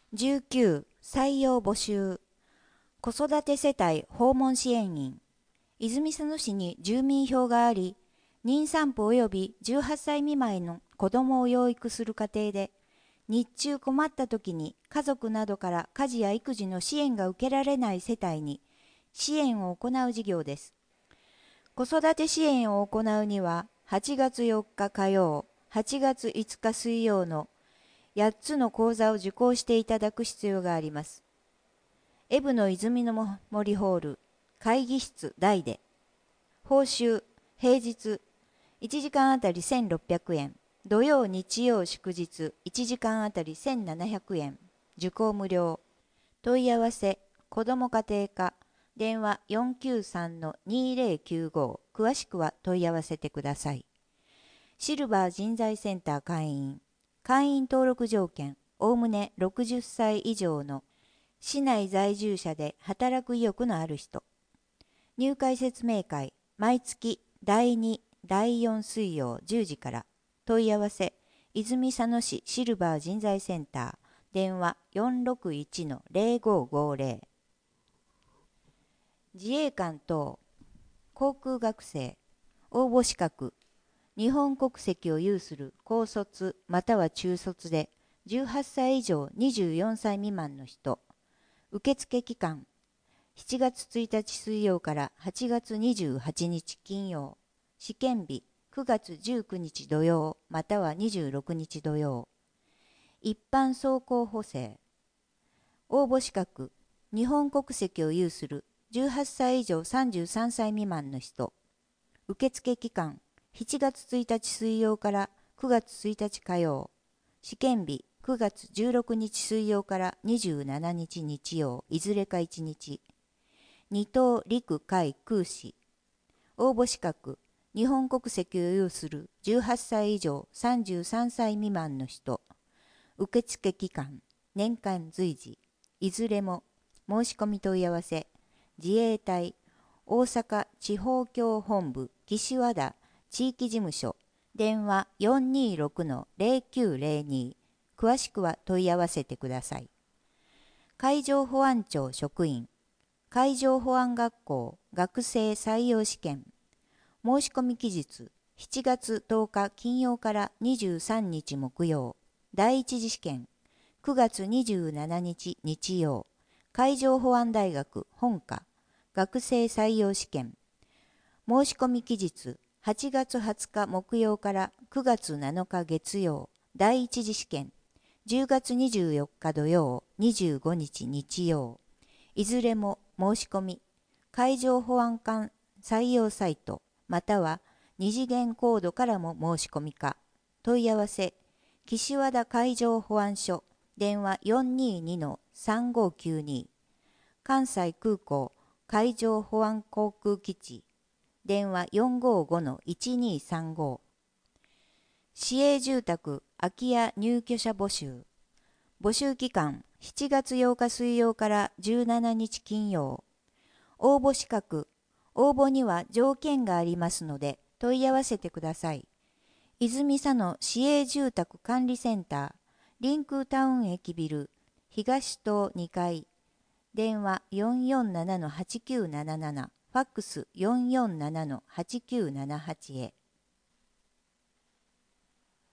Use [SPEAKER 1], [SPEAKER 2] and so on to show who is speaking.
[SPEAKER 1] 19、採用募集。子育て世帯訪問支援員。泉佐野市に住民票があり、妊産婦及び18歳未満の子どもを養育する家庭で、日中困った時に家族などから家事や育児の支援が受けられない世帯に支援を行う事業です。子育て支援を行うには、8月4日火曜、8月5日水曜の8つの講座を受講していただく必要があります。エブの泉の森ホール、会議室大で。報酬、平日、1時間あたり1600円。土曜、日曜、祝日、1時間あたり1700円。受講無料。問い合わせ、子ども家庭課、電話493-2095。詳しくは問い合わせてください。シルバー人材センター会員。会員登録条件、おおむね60歳以上の市内在住者で働く意欲のある人。入会説明会、毎月第2、第4水曜10時から。問い合わせ、泉佐野市シルバー人材センター、電話461-0550。自衛官等、航空学生、応募資格、日本国籍を有する高卒または中卒で18歳以上24歳未満の人。受付期間、7月1日水曜から8月28日金曜。試験日、9月19日土曜または26日土曜。一般走行補正。応募資格、日本国籍を有する18歳以上33歳未満の人。受付期間、7月1日水曜から9月1日火曜。試験日、9月16日水曜から27日日曜、いずれか1日。二等陸海空士。応募資格、日本国籍を有する18歳以上33歳未満の人。受付期間、年間随時。いずれも、申し込み問い合わせ、自衛隊、大阪地方協本部岸和田地域事務所、電話426-0902。詳しくは問い合わせてください。海上保安庁職員、海上保安学校学生採用試験。申し込み期日、7月10日金曜から23日木曜。第一次試験、9月27日日曜。海上保安大学本科学生採用試験。申し込み期日、8月20日木曜から9月7日月曜。第一次試験、10月24日土曜、25日日曜。いずれも申し込み、海上保安官採用サイト、または二次元コードからも申し込みか。問い合わせ、岸和田海上保安署、電話422-3592。関西空港海上保安航空基地、電話455-1235。市営住宅空き家入居者募集。募集期間、7月8日水曜から17日金曜。応募資格、応募には条件がありますので問い合わせてください。泉佐野市営住宅管理センター、リンクタウン駅ビル、東棟2階、電話447-8977、ファックス447-8978へ。